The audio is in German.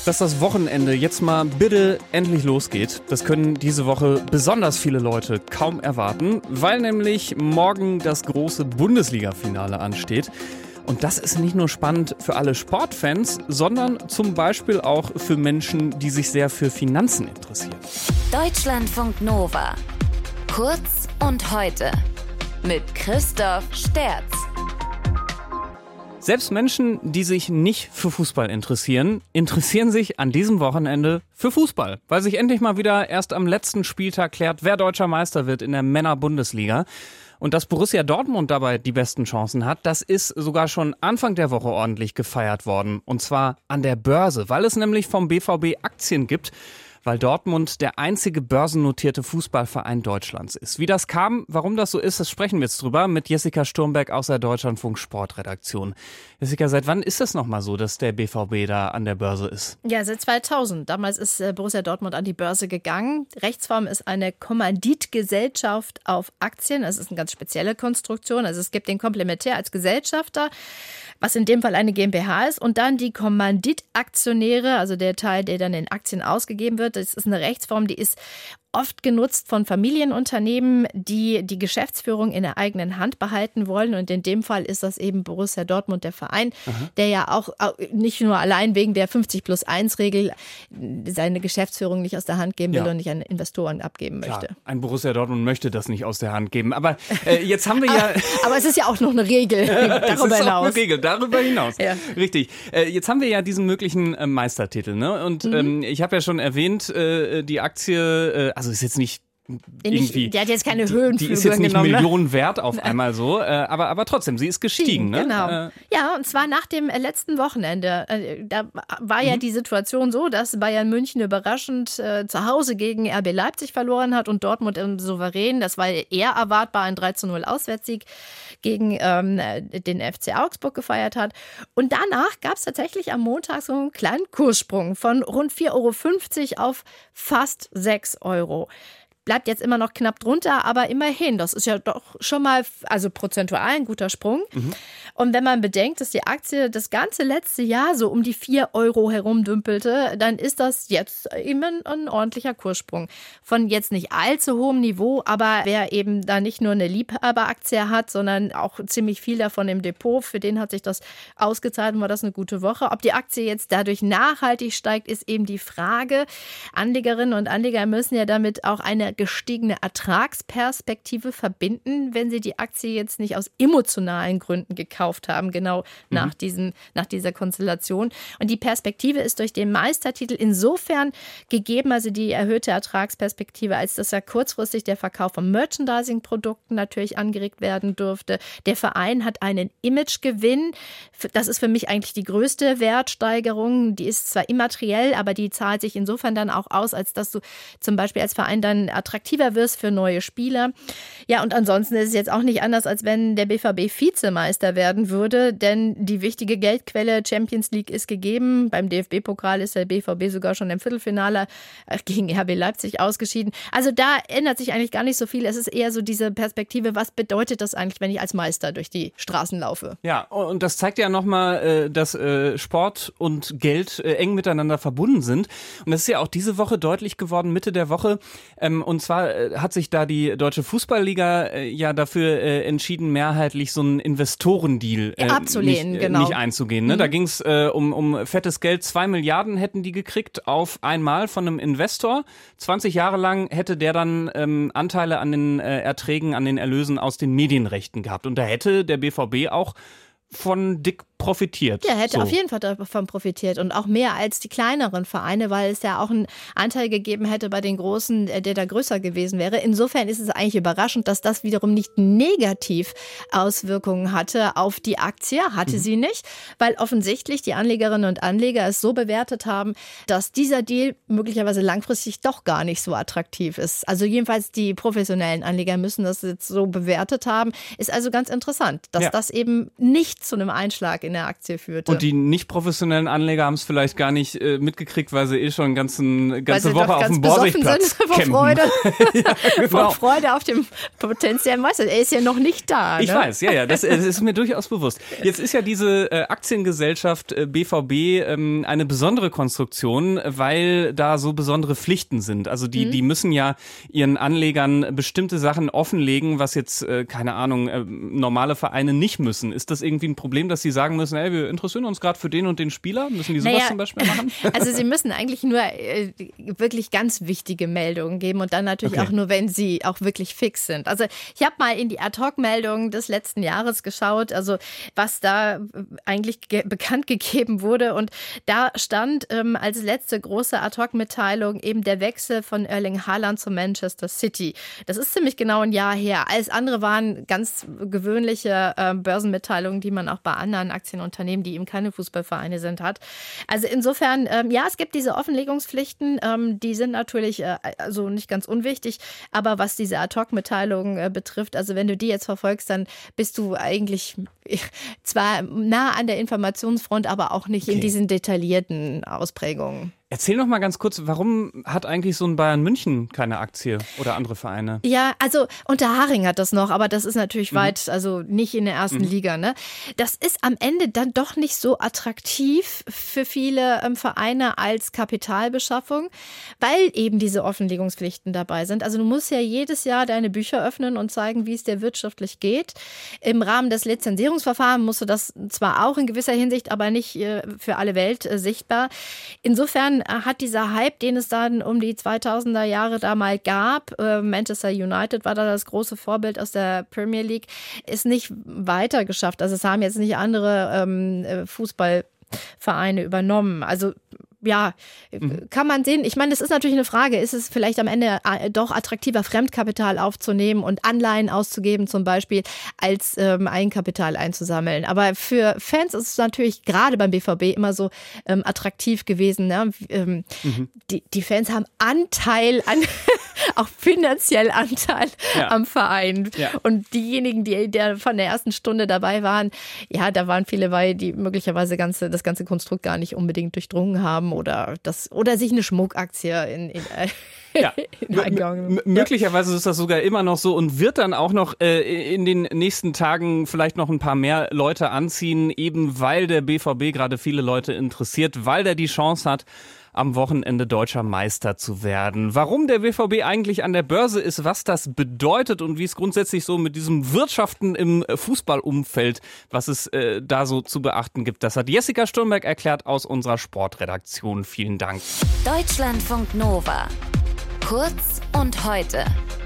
Dass das Wochenende jetzt mal bitte endlich losgeht, das können diese Woche besonders viele Leute kaum erwarten, weil nämlich morgen das große Bundesliga-Finale ansteht. Und das ist nicht nur spannend für alle Sportfans, sondern zum Beispiel auch für Menschen, die sich sehr für Finanzen interessieren. Deutschlandfunk Nova. Kurz und heute. Mit Christoph Sterz. Selbst Menschen, die sich nicht für Fußball interessieren sich an diesem Wochenende für Fußball, weil sich endlich mal wieder erst am letzten Spieltag klärt, wer deutscher Meister wird in der Männer-Bundesliga. Und dass Borussia Dortmund dabei die besten Chancen hat, das ist sogar schon Anfang der Woche ordentlich gefeiert worden. Und zwar an der Börse, weil es nämlich vom BVB Aktien gibt, weil Dortmund der einzige börsennotierte Fußballverein Deutschlands ist. Wie das kam, warum das so ist, das sprechen wir jetzt drüber mit Jessica Sturmberg aus der Deutschlandfunk Sportredaktion. Jessica, seit wann ist es nochmal so, dass der BVB da an der Börse ist? Ja, seit 2000. Damals ist Borussia Dortmund an die Börse gegangen. Rechtsform ist eine Kommanditgesellschaft auf Aktien. Das ist eine ganz spezielle Konstruktion. Also es gibt den Komplementär als Gesellschafter, was in dem Fall eine GmbH ist, und dann die Kommanditaktionäre, also der Teil, der dann in Aktien ausgegeben wird. Das ist eine Rechtsform, die ist oft genutzt von Familienunternehmen, die die Geschäftsführung in der eigenen Hand behalten wollen. Und in dem Fall ist das eben Borussia Dortmund, der Verein, der ja auch nicht nur allein wegen der 50+1-Regel seine Geschäftsführung nicht aus der Hand geben will und nicht an Investoren abgeben möchte. Klar, ein Borussia Dortmund möchte das nicht aus der Hand geben. Aber jetzt haben wir ja... Aber es ist ja auch noch eine Regel darüber hinaus. Auch eine Regel darüber hinaus. Ja. Richtig. Jetzt haben wir ja diesen möglichen Meistertitel. Ne? Und ich habe ja schon erwähnt, die Aktie... Also ist jetzt nicht irgendwie... Der hat jetzt keine Höhenflüge Die ist jetzt nicht genommen, Millionen wert auf einmal so, aber trotzdem, sie ist gestiegen. Ne? Genau. Ja, und zwar nach dem letzten Wochenende. Da war ja die Situation so, dass Bayern München überraschend zu Hause gegen RB Leipzig verloren hat und Dortmund im Souverän. Das war eher erwartbar, ein 3:0 Auswärtssieg gegen den FC Augsburg gefeiert hat. Und danach gab es tatsächlich am Montag so einen kleinen Kurssprung von rund 4,50 € auf fast 6 €. Bleibt jetzt immer noch knapp drunter, aber immerhin, das ist ja doch schon mal, also prozentual ein guter Sprung. Und wenn man bedenkt, dass die Aktie das ganze letzte Jahr so um die 4 € herumdümpelte, dann ist das jetzt eben ein ordentlicher Kurssprung. Von jetzt nicht allzu hohem Niveau, aber wer eben da nicht nur eine Liebhaberaktie hat, sondern auch ziemlich viel davon im Depot, für den hat sich das ausgezahlt und war das eine gute Woche. Ob die Aktie jetzt dadurch nachhaltig steigt, ist eben die Frage. Anlegerinnen und Anleger müssen ja damit auch eine gestiegene Ertragsperspektive verbinden, wenn sie die Aktie jetzt nicht aus emotionalen Gründen gekauft haben, genau nach dieser Konstellation. Und die Perspektive ist durch den Meistertitel insofern gegeben, also die erhöhte Ertragsperspektive, als dass ja kurzfristig der Verkauf von Merchandising-Produkten natürlich angeregt werden dürfte. Der Verein hat einen Imagegewinn. Das ist für mich eigentlich die größte Wertsteigerung. Die ist zwar immateriell, aber die zahlt sich insofern dann auch aus, als dass du zum Beispiel als Verein dann attraktiver wirst für neue Spieler. Ja, und ansonsten ist es jetzt auch nicht anders, als wenn der BVB Vizemeister werden würde, denn die wichtige Geldquelle Champions League ist gegeben. Beim DFB-Pokal ist der BVB sogar schon im Viertelfinale gegen RB Leipzig ausgeschieden. Also da ändert sich eigentlich gar nicht so viel. Es ist eher so diese Perspektive, was bedeutet das eigentlich, wenn ich als Meister durch die Straßen laufe? Ja, und das zeigt ja nochmal, dass Sport und Geld eng miteinander verbunden sind. Und das ist ja auch diese Woche deutlich geworden, Mitte der Woche. Und zwar hat sich da die Deutsche Fußballliga ja dafür entschieden, mehrheitlich so einen Investorendeal nicht einzugehen. Ne? Da ging es um fettes Geld. 2 Milliarden hätten die gekriegt auf einmal von einem Investor. 20 Jahre lang hätte der dann Anteile an den Erträgen, an den Erlösen aus den Medienrechten gehabt. Und da hätte der BVB auch von dick profitiert. Ja, hätte auf jeden Fall davon profitiert und auch mehr als die kleineren Vereine, weil es ja auch einen Anteil gegeben hätte bei den Großen, der da größer gewesen wäre. Insofern ist es eigentlich überraschend, dass das wiederum nicht negativ Auswirkungen hatte auf die Aktie. Hatte sie nicht, weil offensichtlich die Anlegerinnen und Anleger es so bewertet haben, dass dieser Deal möglicherweise langfristig doch gar nicht so attraktiv ist. Also jedenfalls die professionellen Anleger müssen das jetzt so bewertet haben. Ist also ganz interessant, dass das eben nicht zu einem Einschlag in in der Aktie führte. Und die nicht professionellen Anleger haben es vielleicht gar nicht mitgekriegt, weil sie schon ganze Woche auf dem Borsigplatz campen. Vor Freude, ja, genau. vor Freude auf dem potenziellen Meister. Er ist ja noch nicht da. Ich weiß, ja, das ist mir durchaus bewusst. Jetzt ist ja diese Aktiengesellschaft BVB eine besondere Konstruktion, weil da so besondere Pflichten sind. Also die müssen ja ihren Anlegern bestimmte Sachen offenlegen, was jetzt, keine Ahnung, normale Vereine nicht müssen. Ist das irgendwie ein Problem, dass sie sagen müssen, hey, wir interessieren uns gerade für den und den Spieler? Müssen die sowas zum Beispiel machen? Also sie müssen eigentlich nur wirklich ganz wichtige Meldungen geben und dann natürlich auch nur, wenn sie auch wirklich fix sind. Also ich habe mal in die Ad-Hoc-Meldungen des letzten Jahres geschaut, also was da eigentlich bekannt gegeben wurde, und da stand als letzte große Ad-Hoc-Mitteilung eben der Wechsel von Erling Haaland zu Manchester City. Das ist ziemlich genau ein Jahr her. Alles andere waren ganz gewöhnliche Börsenmitteilungen, die man auch bei anderen Aktienunternehmen, die eben keine Fußballvereine sind, hat. Also insofern, ja, es gibt diese Offenlegungspflichten, die sind natürlich also nicht ganz unwichtig, aber was diese Ad-Hoc-Mitteilungen betrifft, also wenn du die jetzt verfolgst, dann bist du eigentlich zwar nah an der Informationsfront, aber auch nicht in diesen detaillierten Ausprägungen. Erzähl noch mal ganz kurz, warum hat eigentlich so ein Bayern München keine Aktie oder andere Vereine? Ja, also Unterhaching hat das noch, aber das ist natürlich weit, also nicht in der ersten Liga. Ne? Das ist am Ende dann doch nicht so attraktiv für viele Vereine als Kapitalbeschaffung, weil eben diese Offenlegungspflichten dabei sind. Also du musst ja jedes Jahr deine Bücher öffnen und zeigen, wie es dir wirtschaftlich geht. Im Rahmen des Lizenzierungsverfahrens musst du das zwar auch in gewisser Hinsicht, aber nicht für alle Welt sichtbar. Insofern hat dieser Hype, den es dann um die 2000er Jahre da mal gab, Manchester United war da das große Vorbild aus der Premier League, ist nicht weiter geschafft. Also es haben jetzt nicht andere Fußballvereine übernommen. Also ja, kann man sehen. Ich meine, das ist natürlich eine Frage. Ist es vielleicht am Ende doch attraktiver, Fremdkapital aufzunehmen und Anleihen auszugeben zum Beispiel, als Eigenkapital einzusammeln? Aber für Fans ist es natürlich gerade beim BVB immer so attraktiv gewesen. Ne? Die Fans haben Anteil an, auch finanziell Anteil am Verein. Ja. Und diejenigen, die von der ersten Stunde dabei waren, ja, da waren viele bei, die möglicherweise das ganze Konstrukt gar nicht unbedingt durchdrungen haben. Oder sich eine Schmuckaktie möglicherweise ist das sogar immer noch so und wird dann auch noch in den nächsten Tagen vielleicht noch ein paar mehr Leute anziehen, eben weil der BVB gerade viele Leute interessiert, weil der die Chance hat, am Wochenende deutscher Meister zu werden. Warum der BVB eigentlich an der Börse ist, was das bedeutet und wie es grundsätzlich so mit diesem Wirtschaften im Fußballumfeld, was es da so zu beachten gibt, das hat Jessica Sturmberg erklärt aus unserer Sportredaktion. Vielen Dank. Deutschlandfunk Nova. Kurz und heute.